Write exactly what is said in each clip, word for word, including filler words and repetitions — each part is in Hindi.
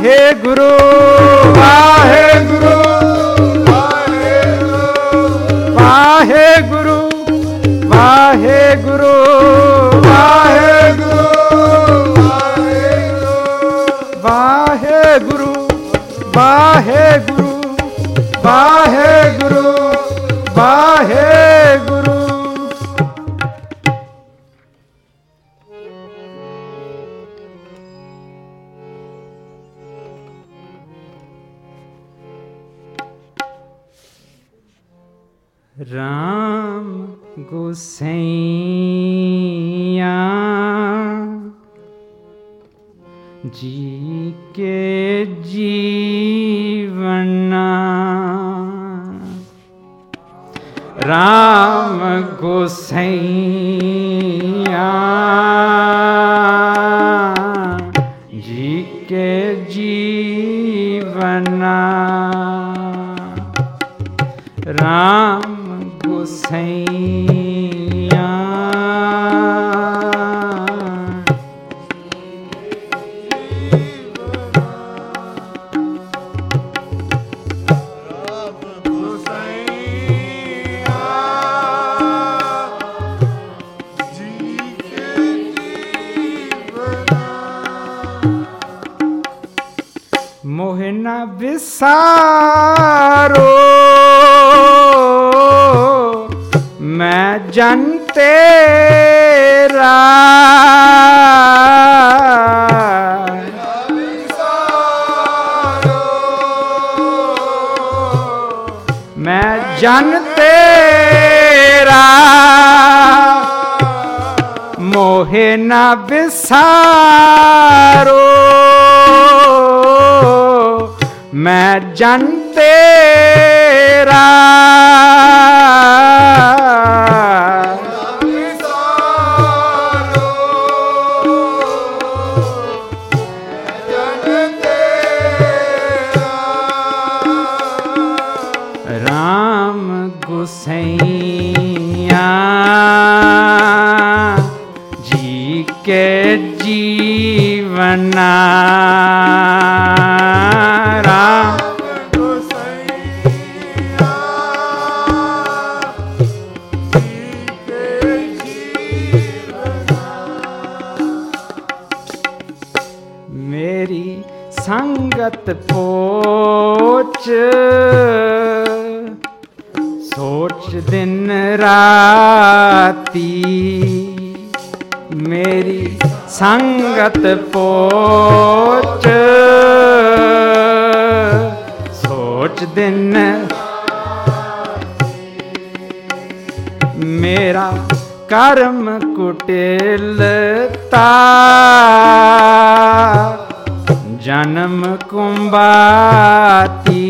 वाहे गुरु वाहे गुरु वाहे गुरु वाहे गुरु वाहे गुरु वाहे गुरु वाहे गुरु वाहे गुरु वाहे गुरु। राम गोसैया जी के जीवना, राम गोसैया जी के जीवना, राम गोसैया मोहना विसारो मैं जन तेरा, मैं जन तेरा मोहे न विसारो, मैं जन तेरा राम गोसैया जी के जीवना, राम गोसैया जी के जीवना। मेरी संगत पोच सोच दिन राती, मेरी संगत पोच सोच दिन, मेरा कर्म कुटिलता जन्म कुंबाती,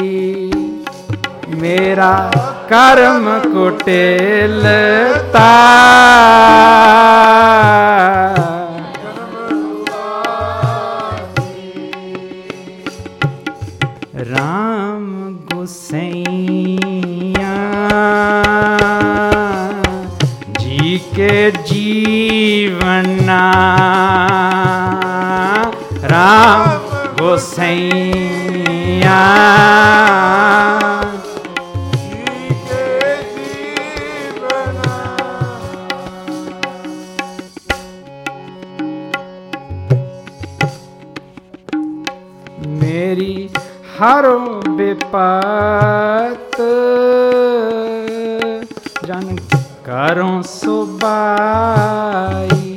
मेरा कर्म कुटिलता राम गोसैया जी के जीवना, राम गोसैया मेरी हरो विपत जन करो सुबाई,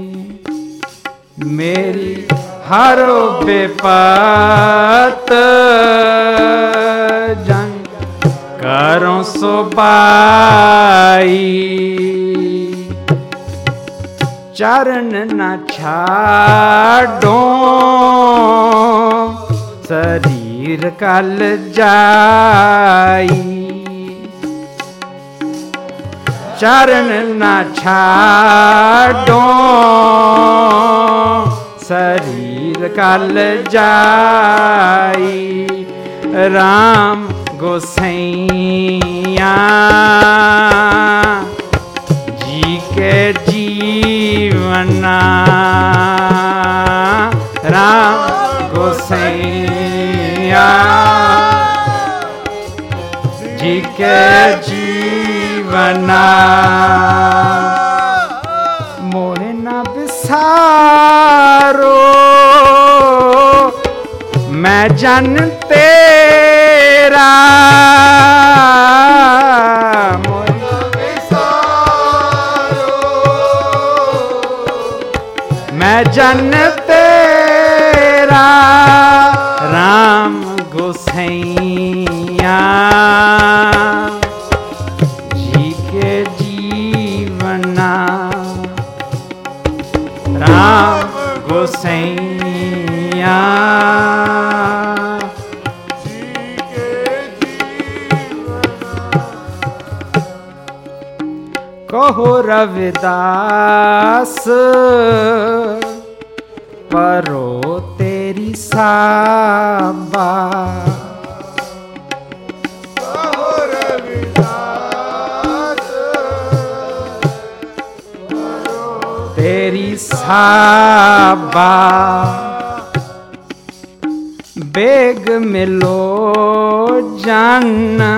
मेरी हरो विपत जन करो सुबाई, चरण न छाडो शरीर कल जाई, चरण न छाडो शरीर कल जाई, राम गोसैया जी के जीवना, राम गोसैया मैं जन तेरा मैं जन तेरा राम गोसैया जी के जीवना राम गोसैया जी के जीवना कहो रविदास परो तेरी साबा कहो रविदास तेरी साबा बेग मिलो जाना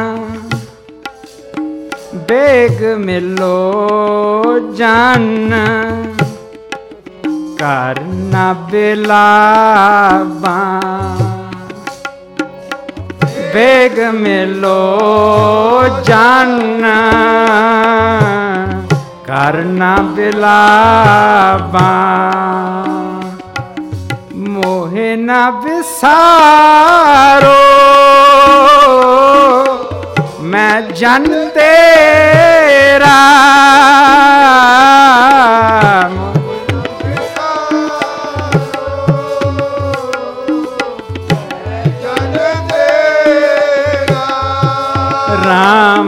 बेग मिलो जाना करना बिलाबा बेग मिलो जाना करना बिलाबा मोहे ना बिसारो मैं जन तेरा राम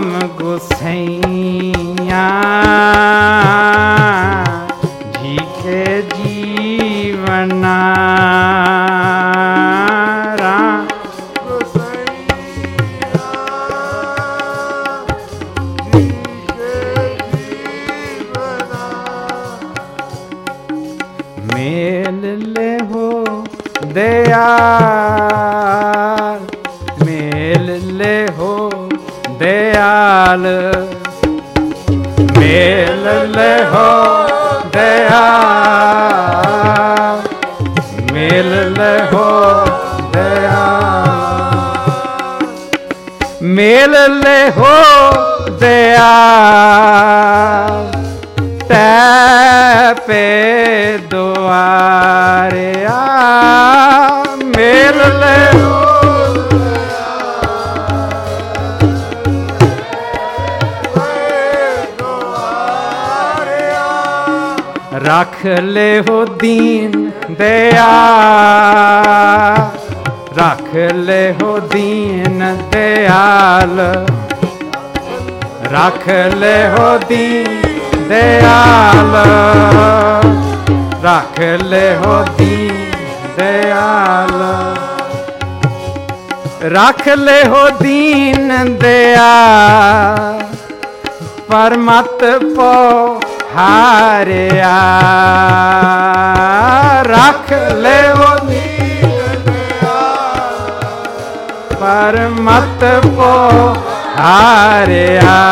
गोसैया जी के जीवना राम गोसैया जी के जीवना मेल ले हो दयाल मेल ले हो दयाल मेल ले हो दयाल मेल ले हो दयाल मेल ले हो दयाल तै पे दुआरे आ मेल ले हो रख ले हो दीन दयाल रख ले हो दीन दयाल रख ले हो दीन दयाल रख ले हो दीन दयाल रख ले हो दीन दयाल पर मत पो हारिया रख ले वो पर मत पो हारिया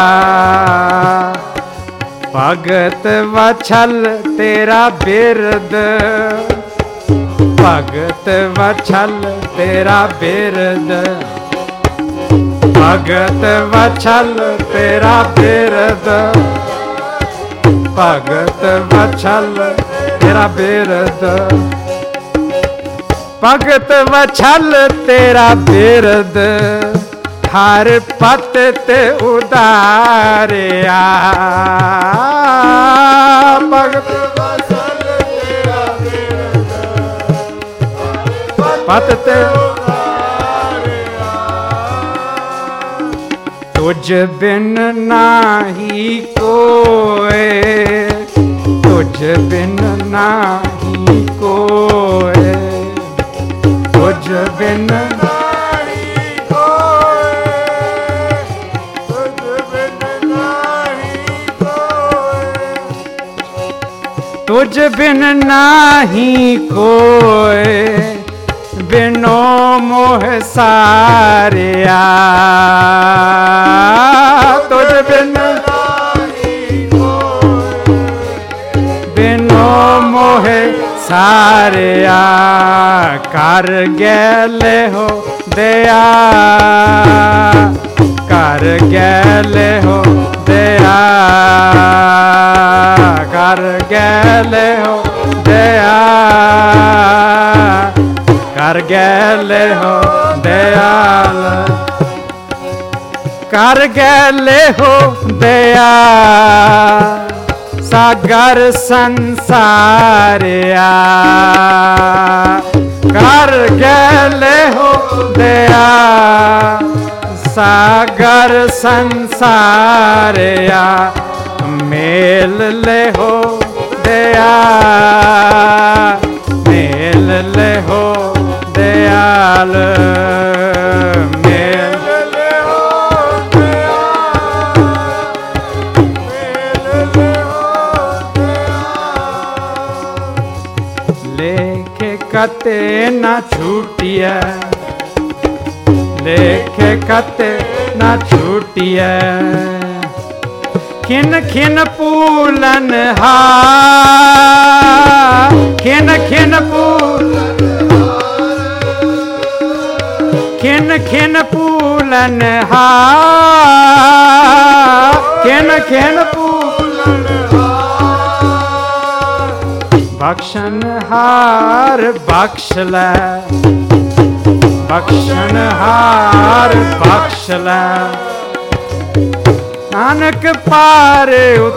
भगत वछल तेरा बिरद भगत वछल तेरा बिरद भगत वछल तेरा बिरद भगत वछल तेरा बिरद भगत वछल तेरा बिरद हर पत ते उदारिया भगत वछल तेरा बिरद पत ते उदारिया तुझ बिन नाही कोई तुझ बिन नाही कोई तुझ बिन नाही कोई तुझ बिन नाही कोई तुझ बिन नाही कोई बिनो मोह सारिया तुझ बिन नाही कोई बिनो मोह सारिया कर गैले हो दया, कर गैले हो दया, कर गैले हो दया, कर गैले हो दयाल, कर गैले हो दया सागर संसारिया, कर गैले हो दया सागर संसारिया, मेल ले हो दया, मेल ले हो दयाल, मेल ले हो दया, मेल ले हो दया, लेखे कते ना छूटिया, लेखे कते ना छूटिया, खिन खिन पूलन हा, खिन खिन पूलन खिन खिन पूलन हा, खिन खिन पूलन हा, बख्शन हार बख्श लै, बख्शन हार बख्श लै, नानक पार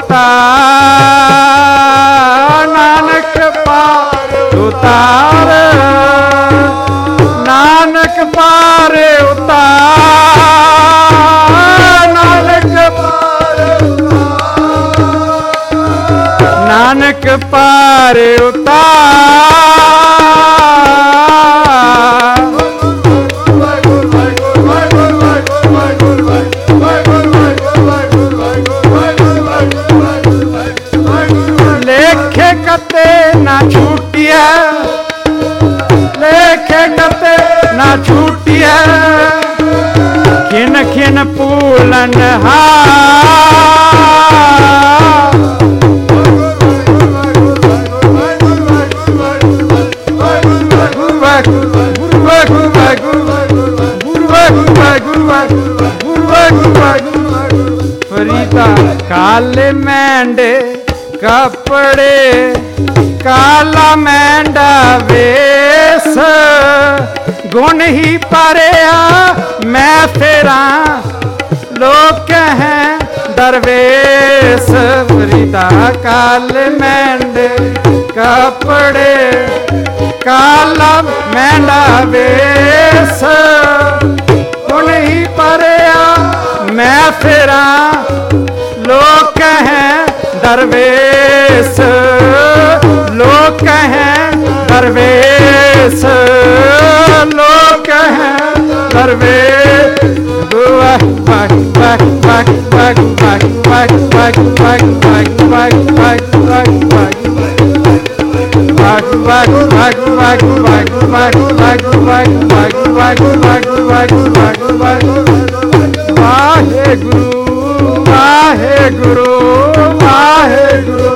उतार, नानक पार उतार, नानक पार उतार, नानक पार उतार, नानक पार उतार, लेखे कते ना छूटिया, लेखे कते ना छूटिया, खिन खिन पूलन हा, फरीदा काले मेंढे कपड़े, काला मेंढा वेस, गुण ही परिया मैं फेरा, लोग हैं दरवेश, फरीदा काले मेंढे कपड़े, काला मेंढा वेस, गुण ही परिया मैं फेरा, लोग हैं दरवेश, लोग हैं दरवेश, लोग हैं दरवेश, वाह वाह वाह वाह वाह वाह वाह वाह वाह वाह वाह वाहे गुरु वाहे गुरु वाहे गुरु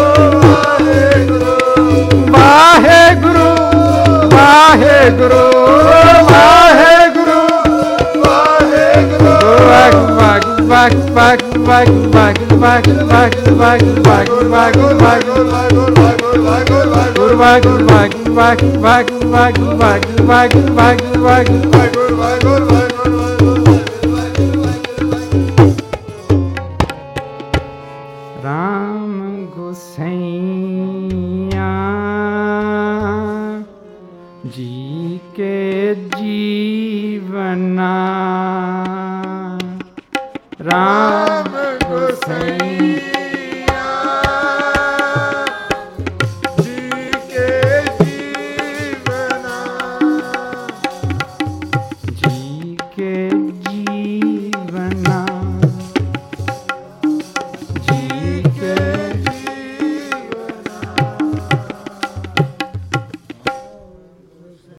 वाहे गुरु वाहे गुरु वाहे गुरु वाहे गुरु वाग वाग वाग वाग वाग वाग वाग वाग वाग वाग वाग वाग गुरु वाग वाग वाग वाग वाग वाग वाग वाग वाग वाग राम गोसैया जी के जीवना, राम